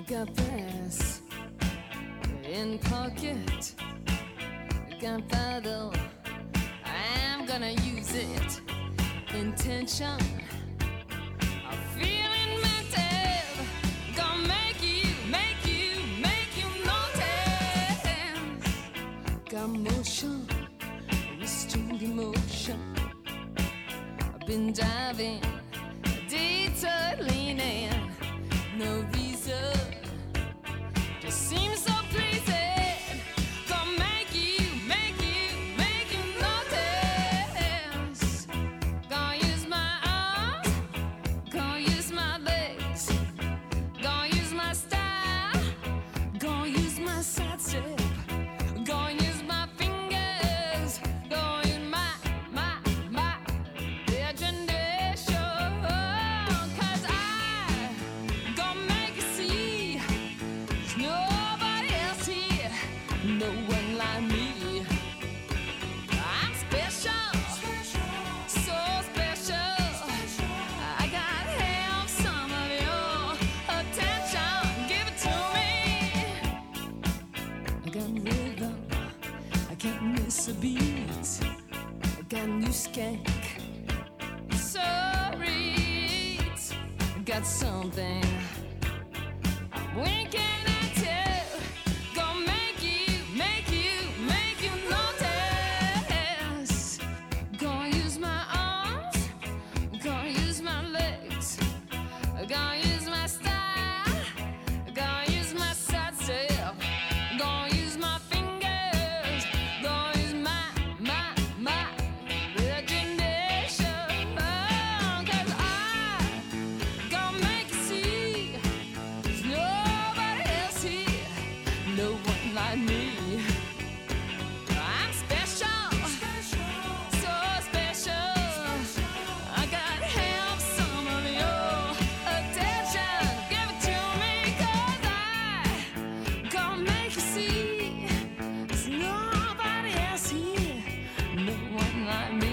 got this in pocket, gunpowder, I'm gonna use it. Intention of feeling mental, gonna make you notice. Got motion, restrained emotion. I've been diving, detour leaning, no reason, just seems so pleasing. Gonna make you notice. Gonna use my arms, gonna use my legs, gonna use my style, gonna use my side step, gonna use my fingers, gonna use my imagination. 'Cause I gonna make you see there's nobody else here, no one like me. I'm special, so special. I gotta have some of your attention. Give it to me. I got rhythm, I can't miss a beat. I got new skank, sorry, I got something I'm winking at you. Gonna make you notice. Gonna use my arms, gonna use my legs, gonna use my style, gonna use my side step, gonna use my fingers, gonna use my imagination. 'Cause I gonna make you see there's nobody else here, no one like me. I'm special, so special. I gotta have some of your attention. Give it to me, 'cause I gonna make you see there's nobody else here, no one like me.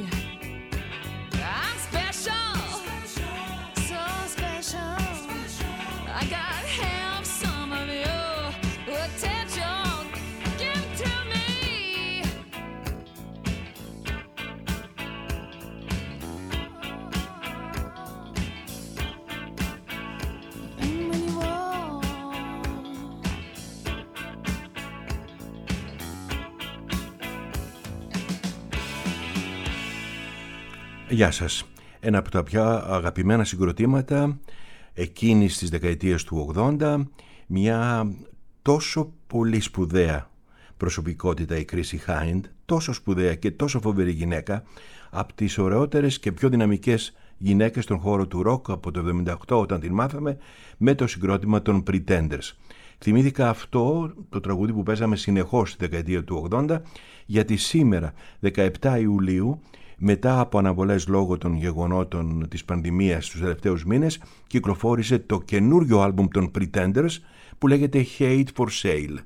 I'm special, so special. I gotta have some of your attention. Give it to me. And when you walk, Γεια σας. Ένα από τα πιο αγαπημένα συγκροτήματα εκείνης της δεκαετίας του 80, μια τόσο πολύ σπουδαία προσωπικότητα, η Chrissie Hynde, τόσο σπουδαία και τόσο φοβερή γυναίκα, από τις ωραιότερες και πιο δυναμικές γυναίκες στον χώρο του ροκ από το 1978 όταν την μάθαμε με το συγκρότημα των Pretenders. Θυμήθηκα αυτό το τραγούδι που παίζαμε συνεχώς στη δεκαετία του 80, γιατί σήμερα 17 Ιουλίου, μετά από αναβολές λόγω των γεγονότων της πανδημίας τους τελευταίους μήνες, κυκλοφόρησε το καινούριο άλμπουμ των Pretenders που λέγεται Hate for Sale.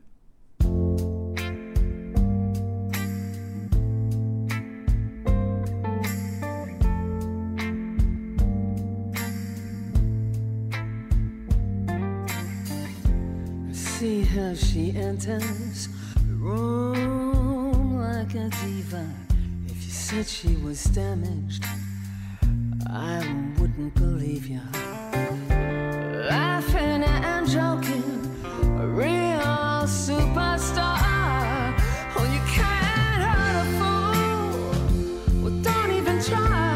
See how she enters the room like a diva. If you said she was damaged, I wouldn't believe you. Laughing and joking, a real superstar. Oh, you can't hurt a fool. Well, don't even try.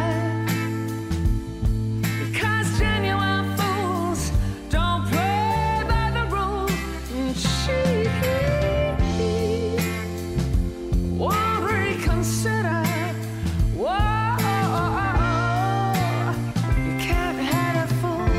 Because genuine fools don't play by the rules. And she won't reconsider. Whoa, you can't hurt a fool.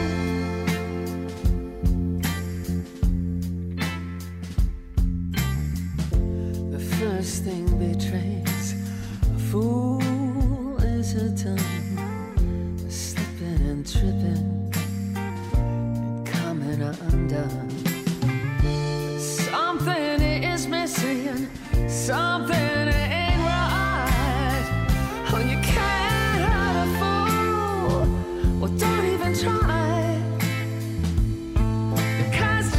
The first thing betrays a fool is her tongue, slipping and tripping and coming undone. Something is missing, something ain't right. Oh, you can't hurt a fool. Well, don't even try. Because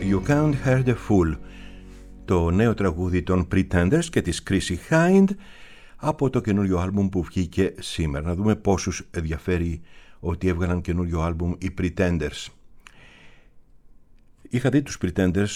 You Can't Hurt a Fool, το νέο τραγούδι των Pretenders και της Chrissie Hynde από το καινούριο άλμπουμ που βγήκε σήμερα. Να δούμε πόσους ενδιαφέρει ότι έβγαλαν καινούριο άλμπουμ οι Pretenders. Είχα δει τους Pretenders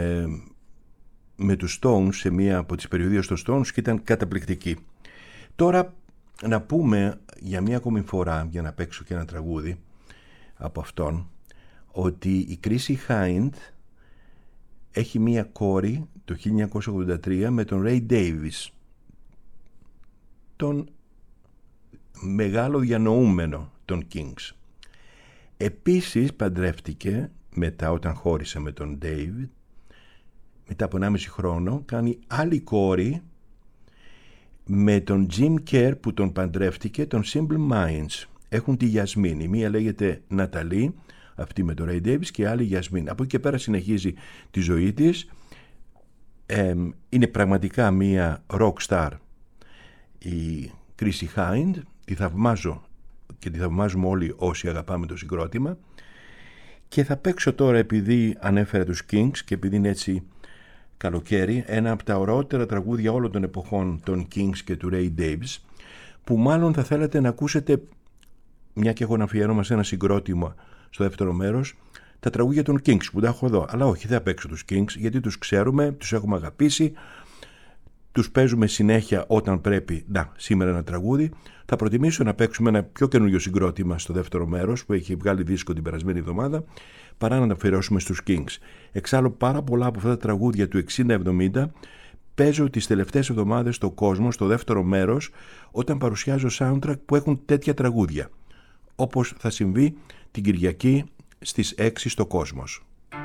με τους Stones σε μία από τις περιοδίες των Stones και ήταν καταπληκτικοί. Τώρα να πούμε για μία ακόμη φορά, για να παίξω και ένα τραγούδι από αυτόν, ότι η Chrissie Hynde έχει μία κόρη το 1983 με τον Ray Davies, τον μεγάλο διανοούμενο των Kings. Επίσης παντρεύτηκε μετά, όταν χώρισε με τον David, μετά από 1,5 χρόνο κάνει άλλη κόρη με τον Jim Kerr που τον παντρεύτηκε, τον Simple Minds. Έχουν τη Γιασμίνη, μία λέγεται Ναταλή, αυτή με τον Ray Davies, και άλλη Γιασμίν. Από εκεί και πέρα συνεχίζει τη ζωή της. Είναι πραγματικά μία rock star η Chrissie Hynde. Τη θαυμάζω και τη θαυμάζουμε όλοι όσοι αγαπάμε το συγκρότημα. Και θα παίξω τώρα, επειδή ανέφερα τους Kings και επειδή είναι έτσι καλοκαίρι, ένα από τα ωραιότερα τραγούδια όλων των εποχών των Kings και του Ray Davies, που μάλλον θα θέλετε να ακούσετε, μια και έχω να αφιέρωμα σε ένα συγκρότημα στο δεύτερο μέρος, τα τραγούδια των Kings που τα έχω εδώ. Αλλά όχι, δεν θα παίξω τους Kings, γιατί τους ξέρουμε, τους έχουμε αγαπήσει, τους παίζουμε συνέχεια όταν πρέπει. Να, σήμερα ένα τραγούδι. Θα προτιμήσω να παίξουμε ένα πιο καινούριο συγκρότημα στο δεύτερο μέρος που έχει βγάλει δίσκο την περασμένη εβδομάδα, παρά να τα αφιερώσουμε στους Kings. Εξάλλου, πάρα πολλά από αυτά τα τραγούδια του 60-70 παίζω τις τελευταίες εβδομάδες στο κόσμο, στο δεύτερο μέρος, όταν παρουσιάζω soundtrack που έχουν τέτοια τραγούδια, όπως θα συμβεί την Κυριακή στις 6 στο Κόσμος.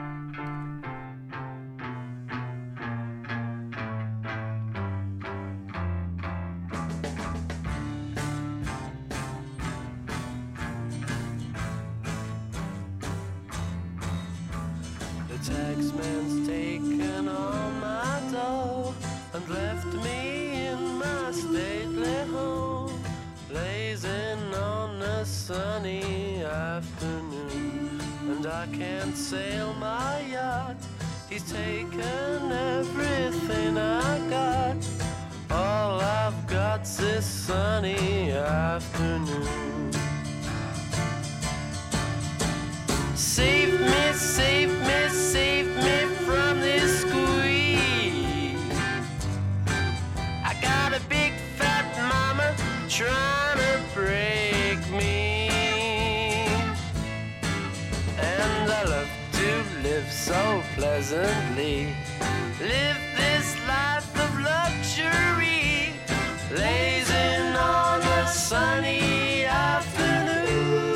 Sail my yacht. He's taken everything I got. All I've got's this sunny afternoon. Save me, save me, save me from this squeeze. I got a big fat mama trying to break me. So pleasantly, live this life of luxury, lazing on a sunny afternoon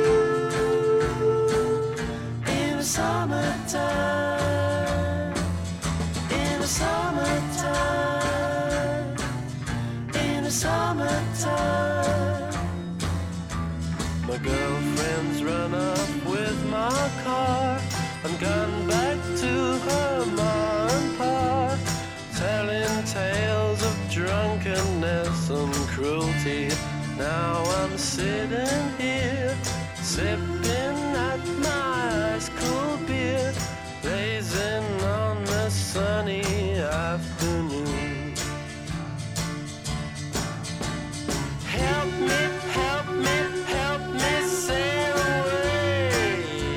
in the summertime, in the summertime, in the summertime. My girlfriend's run up with my car and gone back to her mom and pa, telling tales of drunkenness and cruelty. Now I'm sitting here, sipping at my ice cold beer, blazing on the sunny afternoon. Help me, help me, help me sail away.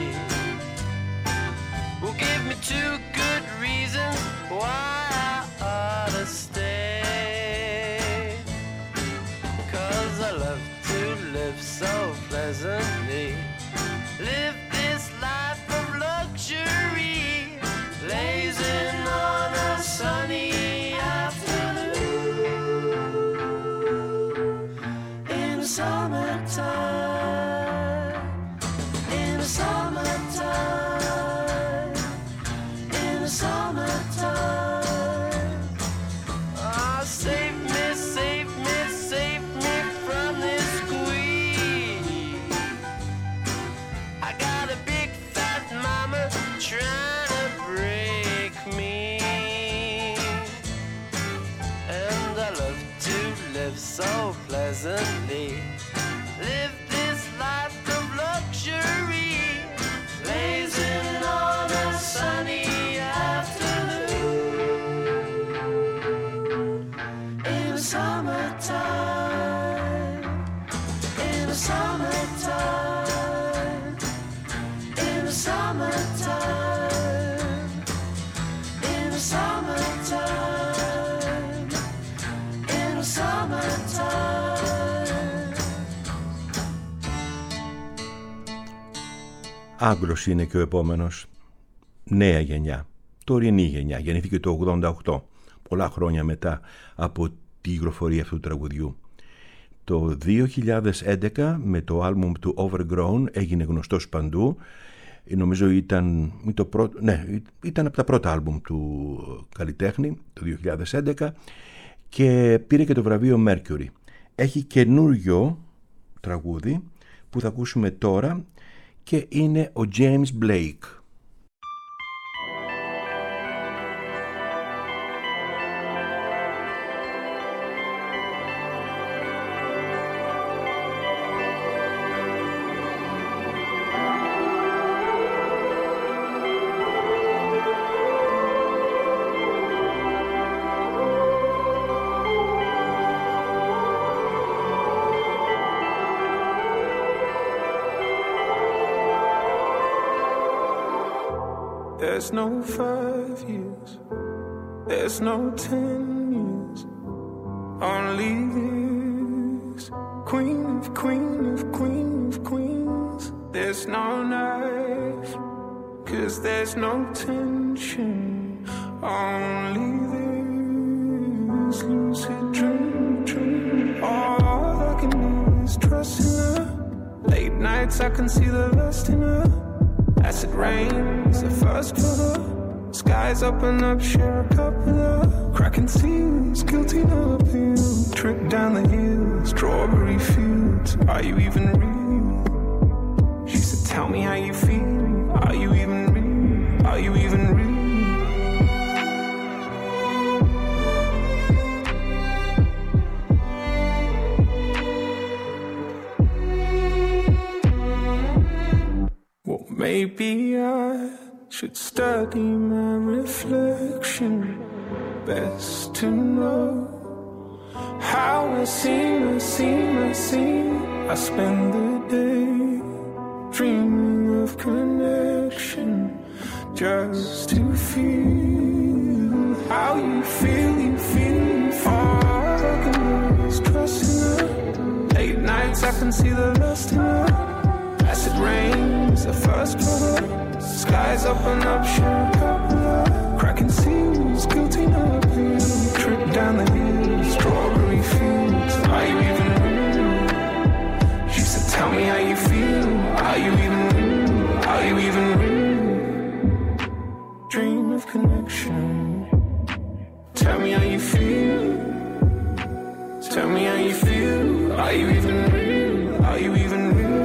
Give me 2 good reasons why I ought to stay. 'Cause I love to live so pleasantly, live this life of luxury, lazing on a sunny afternoon in the summertime, in the summertime, in the summertime. summertime, in the summertime. Άγγλος είναι και ο επόμενος. Νέα γενιά, τωρινή γενιά, γεννήθηκε το 88, πολλά χρόνια μετά από τη υγροφορία αυτού του τραγουδιού. Το 2011 με το άλμπουμ του Overgrown έγινε γνωστός παντού. Νομίζω ήταν από τα πρώτα άλμπουμ του καλλιτέχνη το 2011 και πήρε και το βραβείο Mercury. Έχει καινούριο τραγούδι που θα ακούσουμε τώρα και είναι ο James Blake. There's no 5 years, there's no 10 years, only this. Queen of queens, there's no knife, 'cause there's no tension, only this lucid dream. All I can do is trust in her, late nights I can see the lust in her. Acid rain's the first for her. Skies open up, share a cup with her. Cracking seals, guilty no appeal. Trip down the hill, strawberry fields. Are you even real? She said, tell me how you feel. Are you even real? Are you even real? Maybe I should study my reflection, best to know how I seem. I spend the day dreaming of connection, just to feel how you feel. All I can do is trust in her. Late nights I can see the lust in her. Acid rain's the first for her. Skies open up, share a cup with her. Cracking seals, guilty no appeal. Trip down the hill, strawberry fields. Are you even real? She said, tell me how you feel. Are you even real? Are you even real? Dream of connection. Tell me how you feel. Tell me how you feel. Are you even real? Are you even real?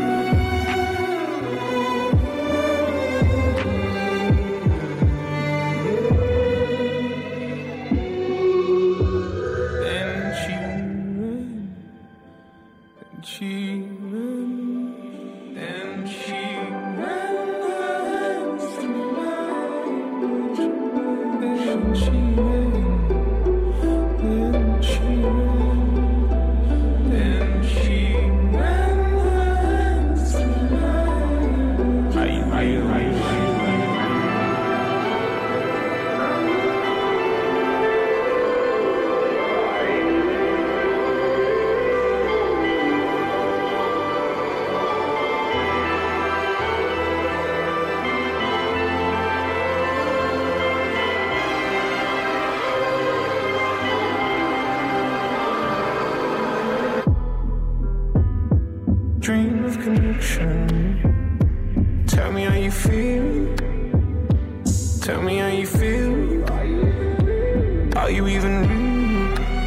Dream of connection. Tell me how you feel. Tell me how you feel. Are you even real?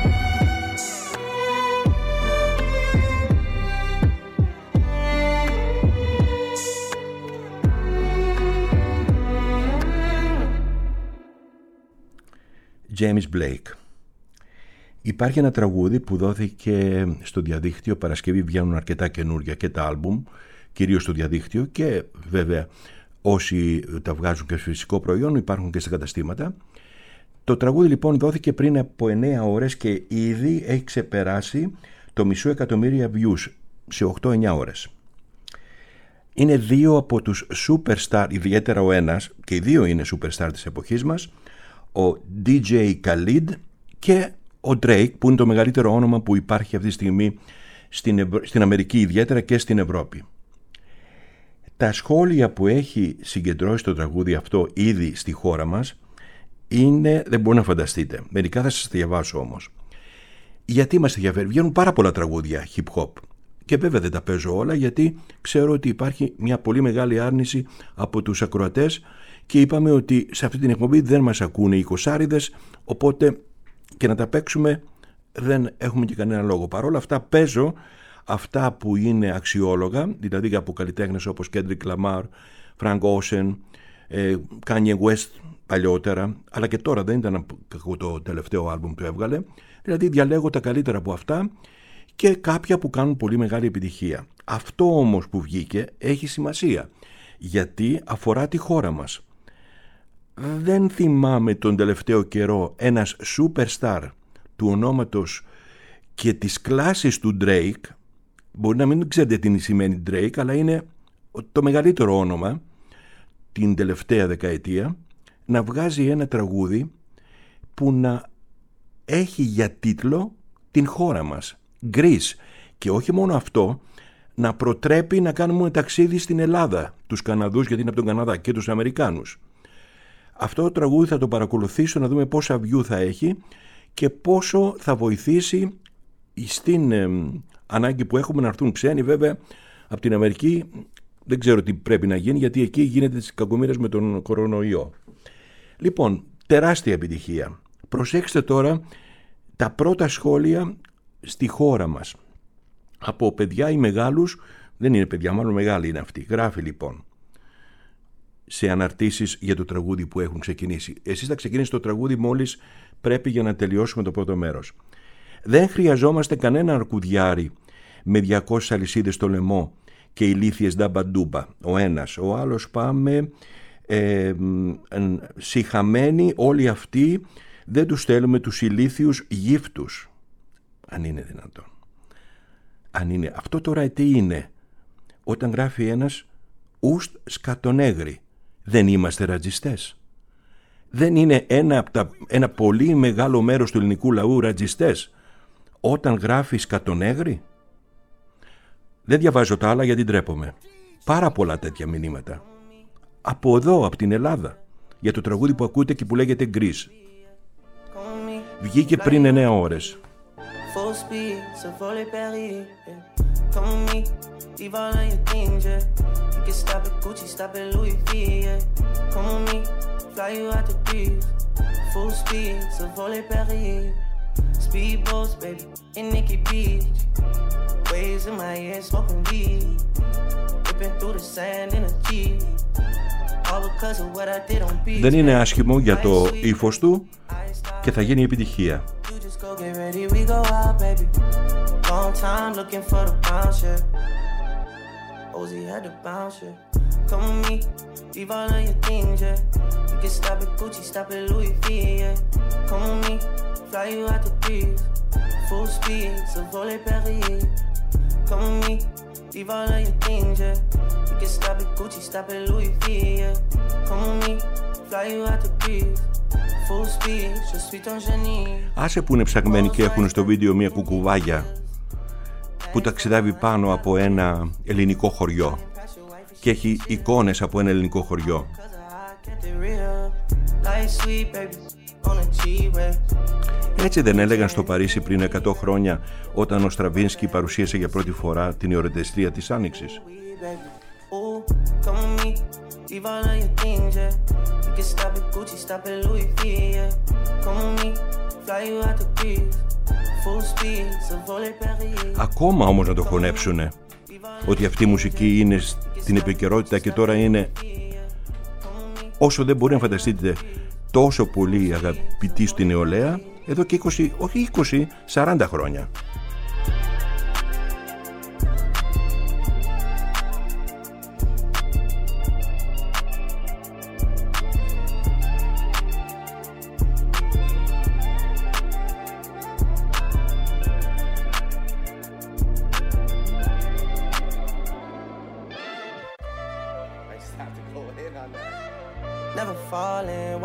James Blake. Υπάρχει ένα τραγούδι που δόθηκε στο διαδίκτυο. Παρασκευή βγαίνουν αρκετά καινούρια και τα άλμπουμ, κυρίως στο διαδίκτυο, και βέβαια όσοι τα βγάζουν και φυσικό προϊόν υπάρχουν και στα καταστήματα. Το τραγούδι λοιπόν δόθηκε πριν από 9 ώρες και ήδη έχει ξεπεράσει το 500,000 views σε 8-9 ώρες. Είναι δύο από τους superstar, ιδιαίτερα ο ένας, και οι δύο είναι superstar της εποχής μας, ο DJ Khalid και ο Drake, που είναι το μεγαλύτερο όνομα που υπάρχει αυτή τη στιγμή στην Αμερική ιδιαίτερα και στην Ευρώπη. Τα σχόλια που έχει συγκεντρώσει το τραγούδι αυτό ήδη στη χώρα μας είναι, δεν μπορεί να φανταστείτε. Μερικά θα σας διαβάσω όμως. Γιατί μας ενδιαφέρει? Βγαίνουν πάρα πολλά τραγούδια hip hop και βέβαια δεν τα παίζω όλα, γιατί ξέρω ότι υπάρχει μια πολύ μεγάλη άρνηση από τους ακροατές και είπαμε ότι σε αυτή την εκπομπή δεν μας ακούνε οι κοσάριδες, οπότε και να τα παίξουμε δεν έχουμε και κανένα λόγο. Παρ' όλα αυτά παίζω αυτά που είναι αξιόλογα, δηλαδή από καλλιτέχνες όπως Kendrick Lamar, Frank Ocean, Kanye West παλιότερα, αλλά και τώρα, δεν ήταν το τελευταίο άλμπουμ που έβγαλε. Δηλαδή διαλέγω τα καλύτερα από αυτά και κάποια που κάνουν πολύ μεγάλη επιτυχία. Αυτό όμως που βγήκε έχει σημασία, γιατί αφορά τη χώρα μας. Δεν θυμάμαι τον τελευταίο καιρό ένας superstar του ονόματος και της κλάσης του Drake, μπορεί να μην ξέρετε τι σημαίνει Drake, αλλά είναι το μεγαλύτερο όνομα την τελευταία δεκαετία, να βγάζει ένα τραγούδι που να έχει για τίτλο την χώρα μας, Greece. Και όχι μόνο αυτό, να προτρέπει να κάνουμε ταξίδι στην Ελλάδα, τους Καναδούς, γιατί είναι από τον Καναδά, και τους Αμερικάνους. Αυτό το τραγούδι θα το παρακολουθήσω, να δούμε πόσα view θα έχει και πόσο θα βοηθήσει στην ανάγκη που έχουμε να έρθουν ξένοι. Βέβαια από την Αμερική δεν ξέρω τι πρέπει να γίνει, γιατί εκεί γίνεται τις κακομοίρες με τον κορονοϊό. Λοιπόν, τεράστια επιτυχία. Προσέξτε τώρα τα πρώτα σχόλια στη χώρα μας από παιδιά ή μεγάλους, δεν είναι παιδιά, μάλλον μεγάλοι είναι αυτοί. Γράφει λοιπόν σε αναρτήσεις για το τραγούδι που έχουν ξεκινήσει. Εσείς θα ξεκινήσετε το τραγούδι μόλις πρέπει για να τελειώσουμε το πρώτο μέρος. Δεν χρειαζόμαστε κανένα αρκουδιάρι με 200 αλυσίδες στο λαιμό και ηλίθιες νταμπαντούμπα. Ο ένας, ο άλλος πάμε σιχαμένοι όλοι αυτοί, δεν τους στέλνουμε τους ηλίθιους γύφτους. Αν είναι δυνατόν. Αν είναι. Αυτό τώρα τι είναι? Όταν γράφει ένας ουστ σκατονέγρι, δεν είμαστε ρατζιστές? Δεν είναι ένα πολύ μεγάλο μέρος του ελληνικού λαού ρατζιστές όταν γράφει σκατονέγρι? Δεν διαβάζω τα άλλα γιατί ντρέπομαι. Πάρα πολλά τέτοια μηνύματα. Από εδώ, από την Ελλάδα, για το τραγούδι που ακούτε και που λέγεται Greece. Βγήκε πριν 9 ώρες. Full speed, so volley Paris. Come with me, leave all of your things, yeah. You can stop at Gucci, stop at Louis V, yeah. Come with me, fly you out to Greece. Full speed, so volley Paris. Speedboats, baby, in Nikki Beach. Waves in my ear, smoking weed. Ripping through the sand in a Jeep. All because of what I did on beach. Δεν είναι άσχημο για το ύφος του και θα γίνει επιτυχία. Go get ready, we go out, baby. Long time looking for the bounce, yeah. Ozzy had to bounce, yeah. Come with me, leave all of your things, yeah. You can stop at Gucci, stop at Louis V, yeah. Come with me, fly you out to Greece. Full speed, so volley Paris. Come with me, leave all of your things, yeah. You can stop at Gucci, stop at Louis V, yeah. Come with me, fly you out to Greece. Άσε που είναι ψαγμένοι και έχουν στο βίντεο μια κουκουβάγια που ταξιδεύει πάνω από ένα ελληνικό χωριό και έχει εικόνες από ένα ελληνικό χωριό. Έτσι δεν έλεγαν στο Παρίσι πριν 100 χρόνια, όταν ο Στραβίνσκι παρουσίασε για πρώτη φορά την εορταστρία της Άνοιξης? Leave all of your things, yeah. You can stop at Gucci, stop at Louis V, yeah. Come with me, fly you out to Greece. Full speed, so volley Paris. Ακόμα όμως να το χωνέψουνε ότι αυτή η μουσική είναι στην επικαιρότητα και τώρα είναι, όσο δεν μπορεί να φανταστείτε, τόσο πολύ αγαπητή στην νεολαία εδώ και 20, όχι 20, 40 χρόνια.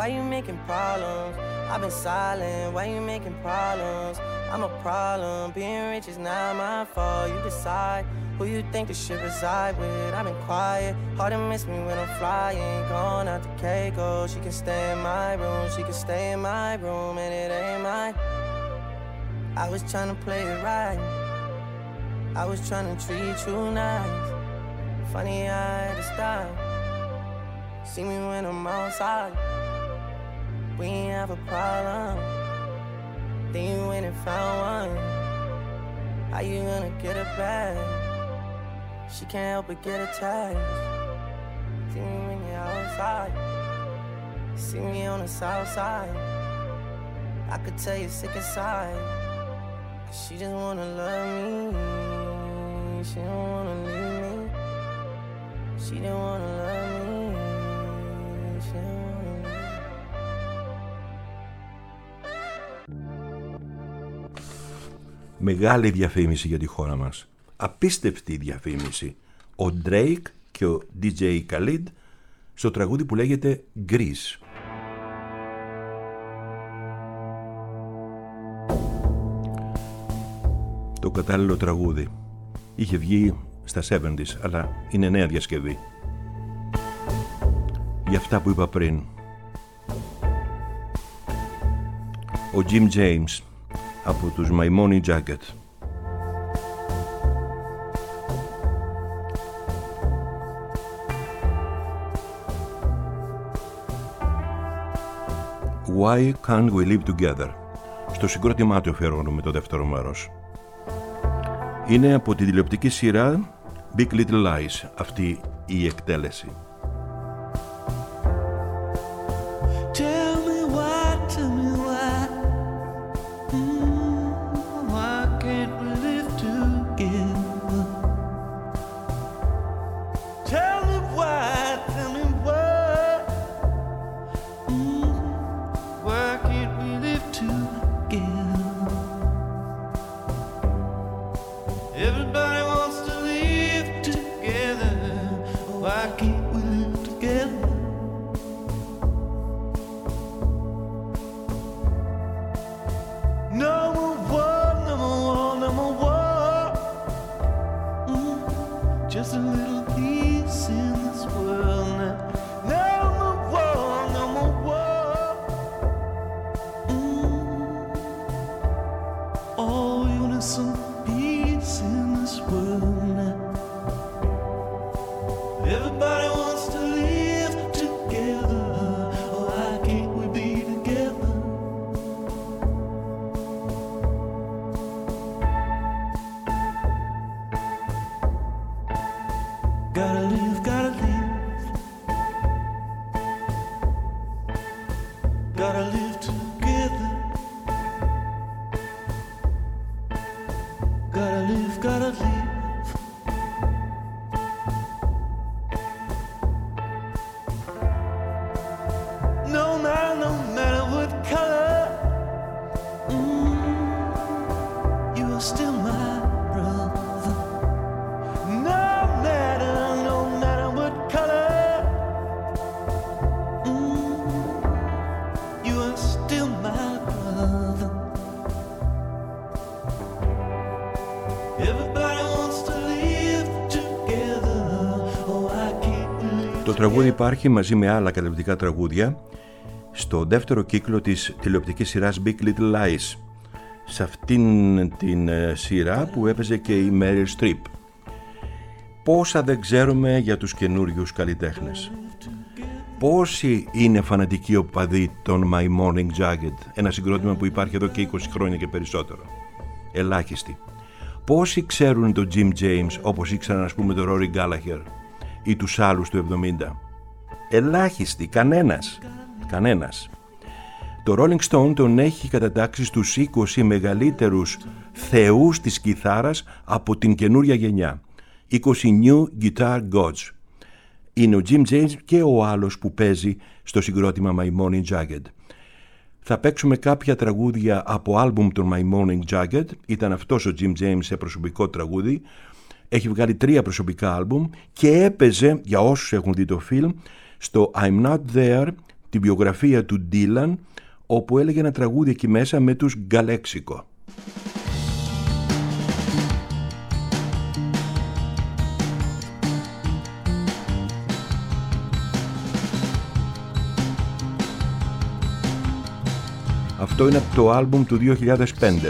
why you making problems? I've been silent, why you making problems? I'm a problem, being rich is not my fault. You decide who you think the ship reside with. I've been quiet, hard to miss me when I'm flying. Gone out to Keiko, she can stay in my room. She can stay in my room and it ain't mine. I was trying to play it right, I was trying to treat you nice. Funny I had to stop. See me when I'm outside, we ain't have a problem. Then you went and found one. How you gonna get it back? She can't help but get attached. See me when you're outside, see me on the south side. I could tell you're sick inside, 'cause she just wanna love me. She don't wanna leave me. She don't wanna love me. She don't wanna leave me. Μεγάλη διαφήμιση για τη χώρα μας. Απίστευτη διαφήμιση. Ο Drake και ο DJ Khalid στο τραγούδι που λέγεται Grease. Το κατάλληλο τραγούδι. Είχε βγει στα 70's, αλλά είναι νέα διασκευή. Για αυτά που είπα πριν. Ο Jim James από τους My Morning Jacket. Why Can't We Live Together. Στο συγκρότημά του αφιερώνουμε το δεύτερο μέρος. Είναι από τη τηλεοπτική σειρά Big Little Lies αυτή η εκτέλεση. Το τραγούδι υπάρχει μαζί με άλλα καταπληκτικά τραγούδια στο δεύτερο κύκλο της τηλεοπτικής σειράς Big Little Lies, σε αυτήν την σειρά που έπαιζε και η Meryl Streep. Πόσα δεν ξέρουμε για τους καινούριους καλλιτέχνες. Πόσοι είναι φανατικοί οπαδοί των My Morning Jacket, ένα συγκρότημα που υπάρχει εδώ και 20 χρόνια και περισσότερο. Ελάχιστοι. Πόσοι ξέρουν τον Jim James όπως ήξεραν ας πούμε τον Rory Gallagher ή τους άλλους του 70. Ελάχιστοι, κανένας. Το Rolling Stone τον έχει κατατάξει στους 20 μεγαλύτερους θεούς της κιθάρας από την καινούρια γενιά. 20 New Guitar Gods. Είναι ο Jim James και ο άλλος που παίζει στο συγκρότημα My Morning Jacket. Θα παίξουμε κάποια τραγούδια από άλμπουμ των My Morning Jacket. Ήταν αυτός ο Jim James σε προσωπικό τραγούδι. Έχει βγάλει 3 προσωπικά άλμπουμ και έπαιζε, για όσους έχουν δει το φιλμ, στο I'm Not There την βιογραφία του Dylan, όπου έλεγε ένα τραγούδι εκεί μέσα με τους Γκαλέξικο. Αυτό είναι από το άλμπουμ του 2005.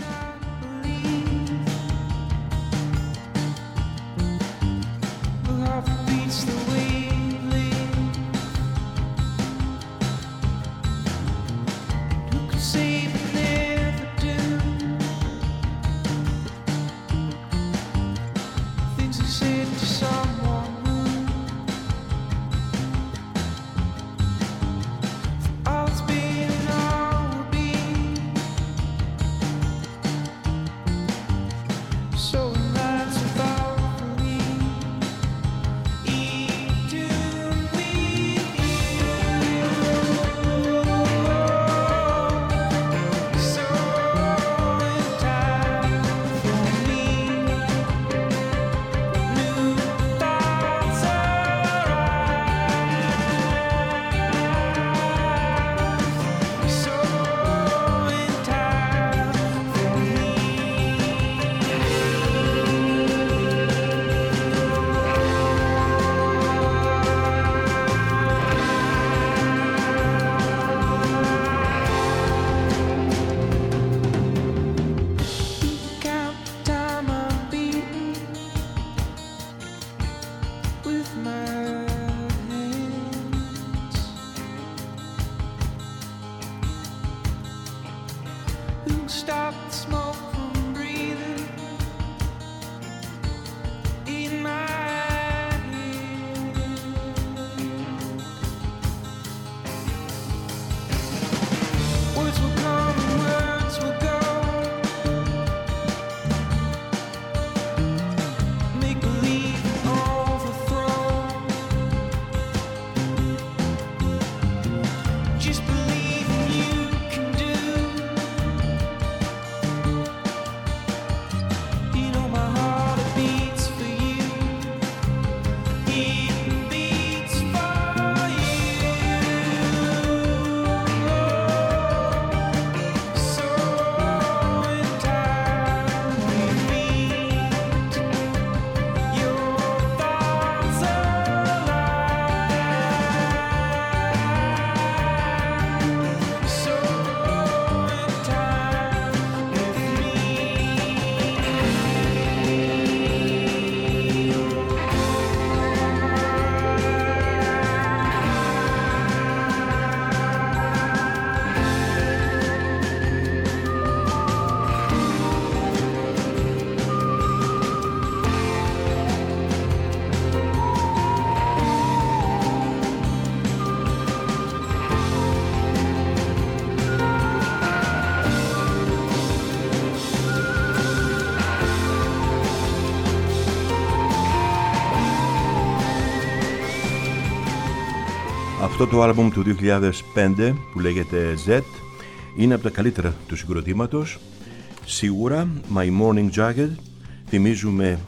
Αυτό το άλμπουμ του 2005 που λέγεται Z είναι από τα καλύτερα του συγκροτήματος. Σίγουρα My Morning Jacket, θυμίζουμε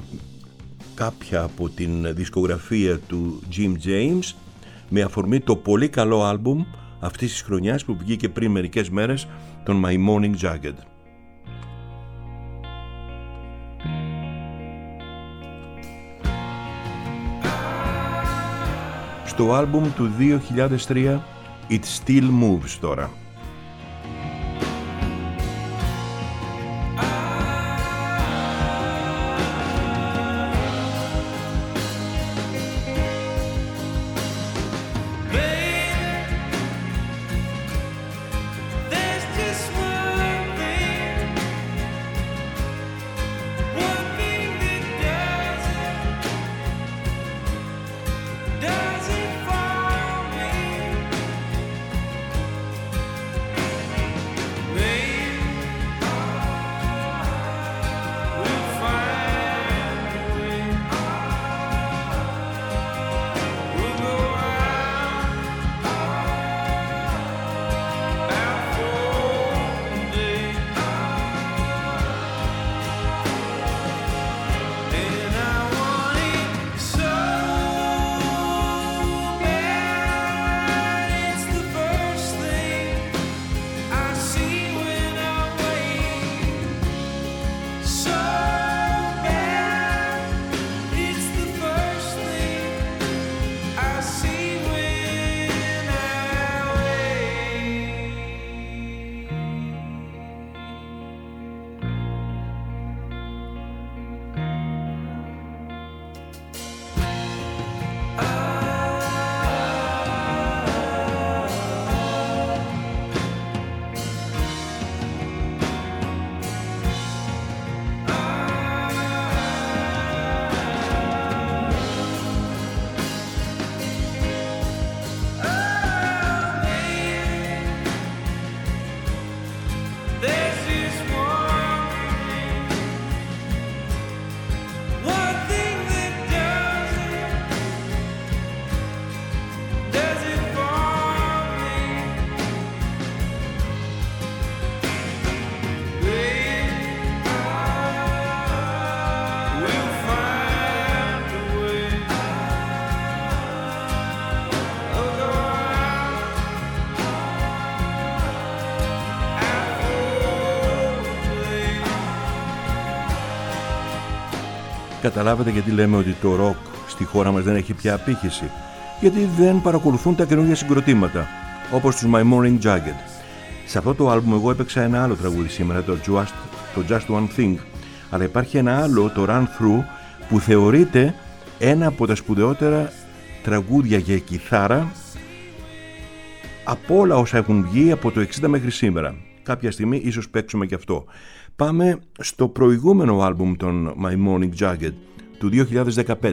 κάποια από την δισκογραφία του Jim James με αφορμή το πολύ καλό άλμπουμ αυτής της χρονιάς που βγήκε πριν μερικές μέρες, τον My Morning Jacket. Στο άλμπουμ του 2003 It Still Moves τώρα. Καταλάβετε γιατί λέμε ότι το ροκ στη χώρα μας δεν έχει πια απήχηση? Γιατί δεν παρακολουθούν τα καινούργια συγκροτήματα, όπως τους My Morning Jagged. Σε αυτό το άλμπουμ εγώ έπαιξα ένα άλλο τραγούδι σήμερα, το Just One Thing, αλλά υπάρχει ένα άλλο, το Run Through, που θεωρείται ένα από τα σπουδαιότερα τραγούδια για κιθάρα από όλα όσα έχουν βγει από το 60 μέχρι σήμερα. Κάποια στιγμή ίσως παίξουμε και αυτό. Πάμε στο προηγούμενο άλμπουμ των My Morning Jagged του 2015.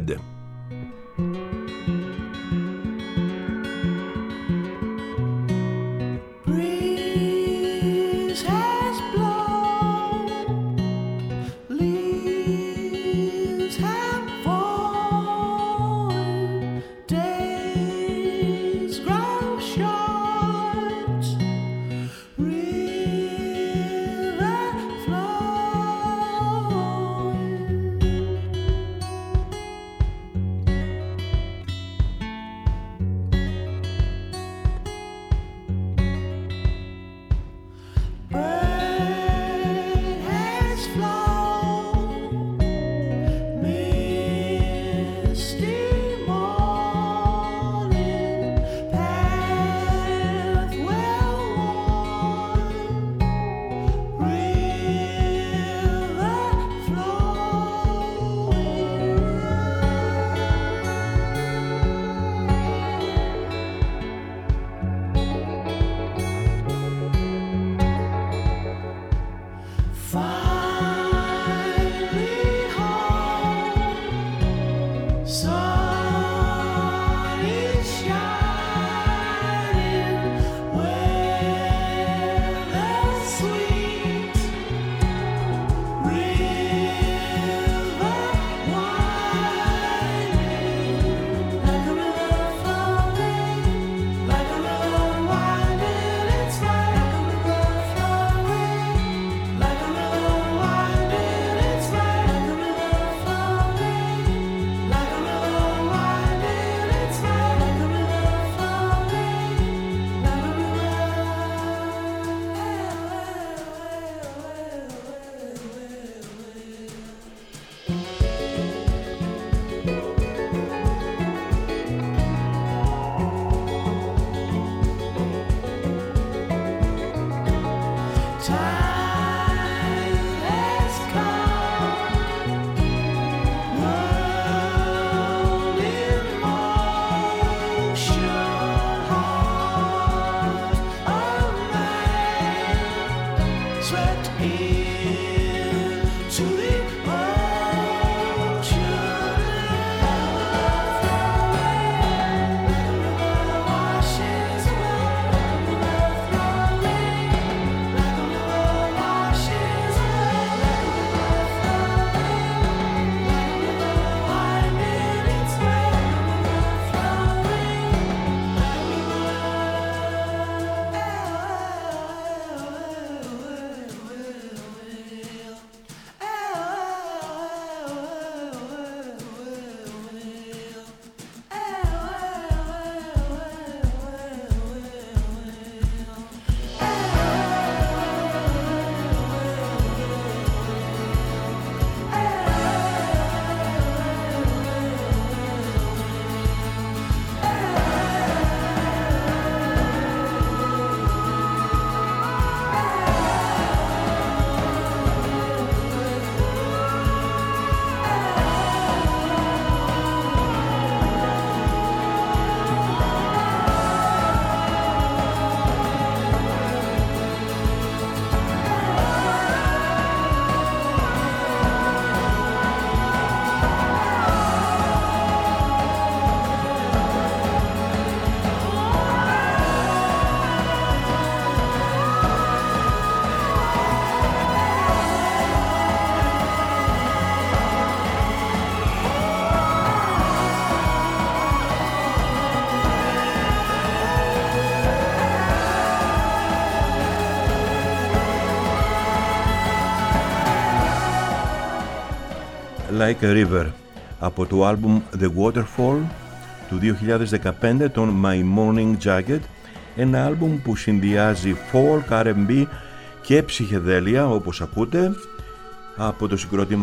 Like a River από το άλμπουμ The Waterfall του 2015 των My Morning Jagged, ένα άλμπουμ που συνδυάζει folk, R&B και ψυχεδέλεια όπως ακούτε από το συγκρότημα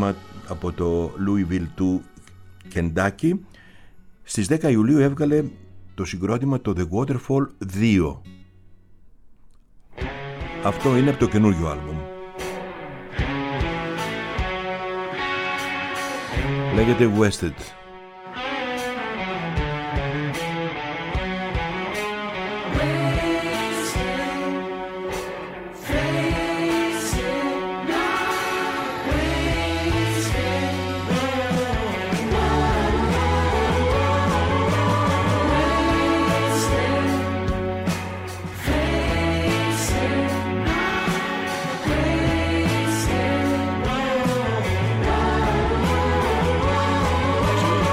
από το Louisville του Kentucky. Στις 10 Ιουλίου έβγαλε το συγκρότημα το The Waterfall 2. Αυτό είναι από το καινούργιο άλμπουμ. Λέγεται Wasted. Wasted.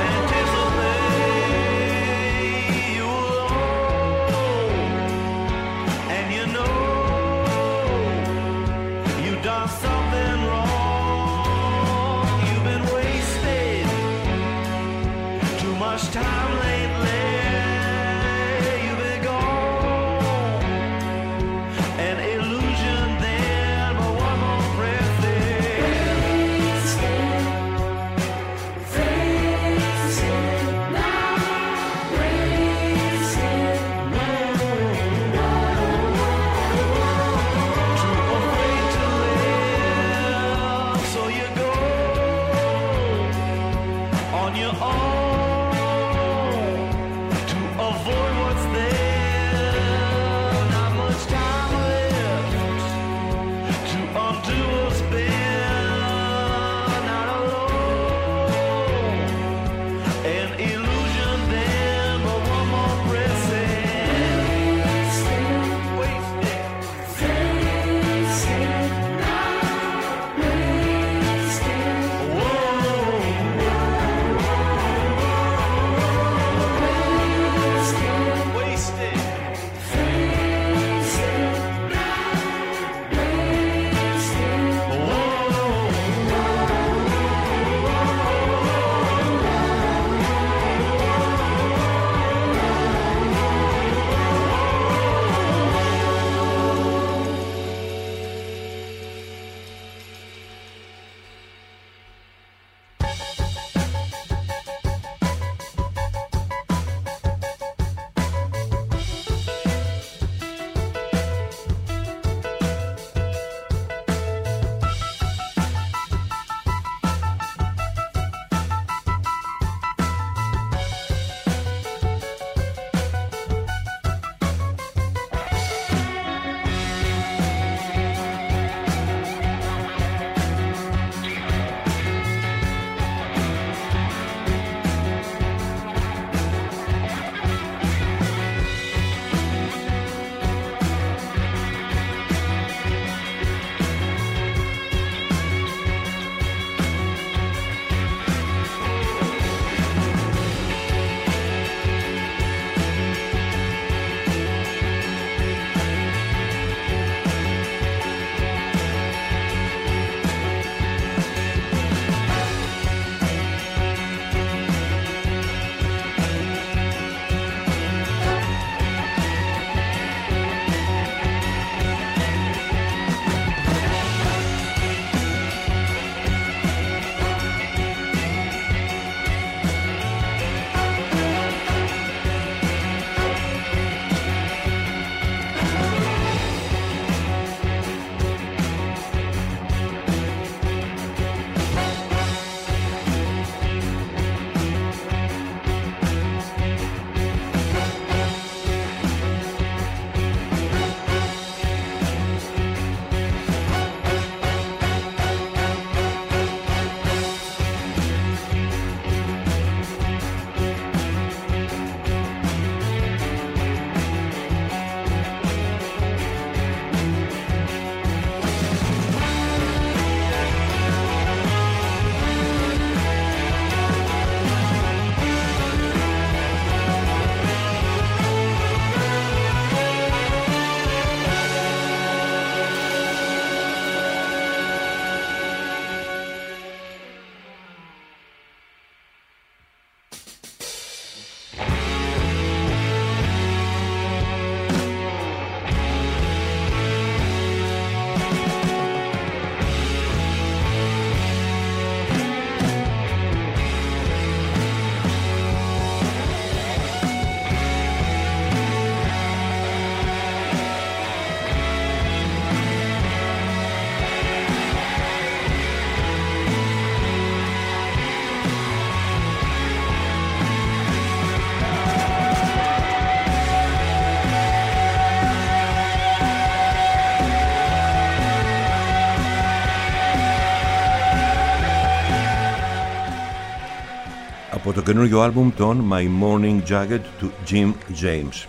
από το καινούργιο άλμπουμ των My Morning Jacket του Jim James.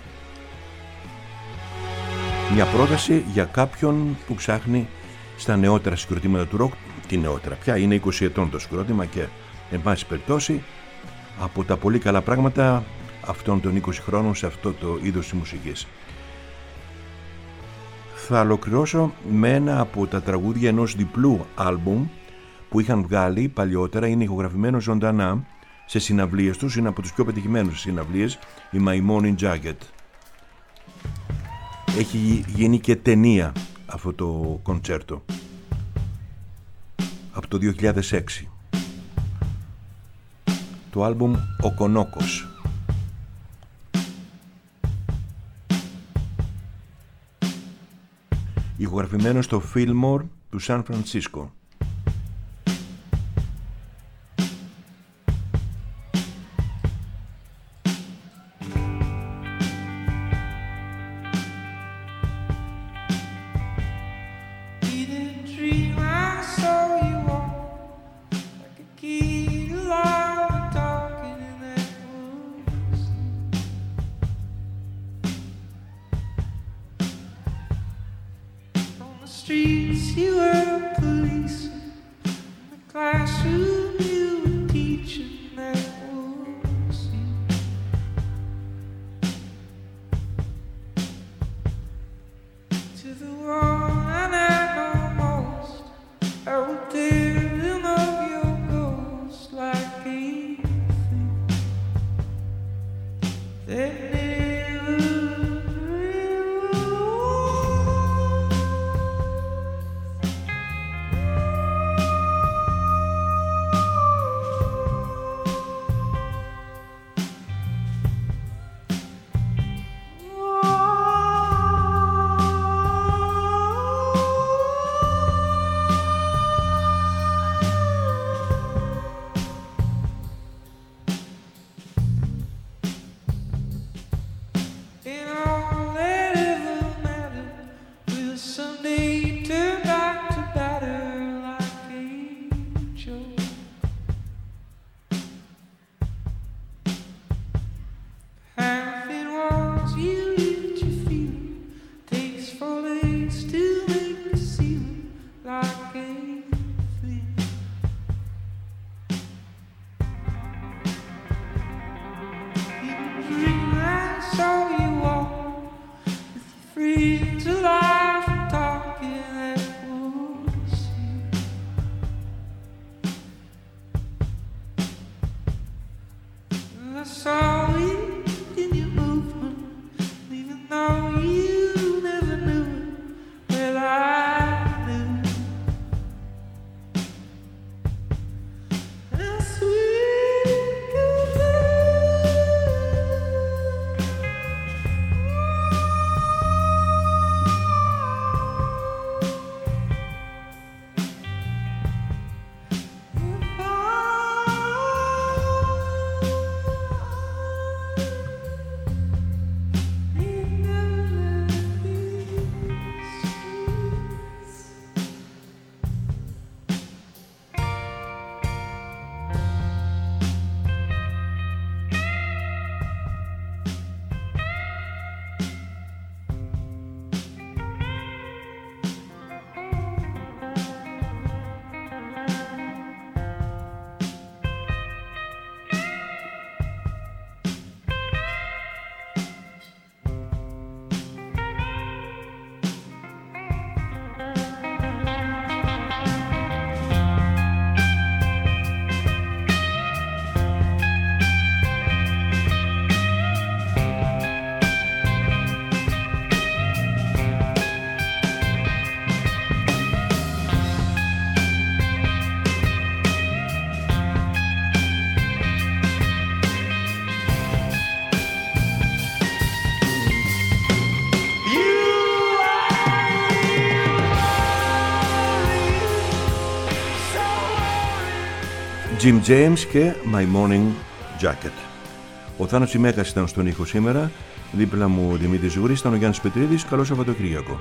Μια πρόταση για κάποιον που ψάχνει στα νεότερα συγκροτήματα του ροκ. Τι νεότερα πια, είναι 20 ετών το συγκρότημα και εν πάση περιπτώσει από τα πολύ καλά πράγματα αυτών των 20 χρόνων σε αυτό το είδος της μουσικής. Θα ολοκληρώσω με ένα από τα τραγούδια ενός διπλού άλμπουμ που είχαν βγάλει παλιότερα. Είναι ηχογραφημένο ζωντανά σε συναυλίες τους, είναι από τους πιο πετυχημένους συναυλίες, η My Morning Jacket. Έχει γίνει και ταινία αυτό το κοντσέρτο από το 2006. Το άλμπουμ «Ο Κονόκος». Ηχογραφημένο στο Fillmore του Σαν Φρανσίσκο. Jim James και My Morning Jacket. Ο Θάνος Τσιμέκας ήταν στον ήχο σήμερα. Δίπλα μου ο Δημήτρης Ζούρης, ήταν ο Γιάννης Πετρίδης. Καλό Σαββατοκύριακο.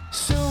Soon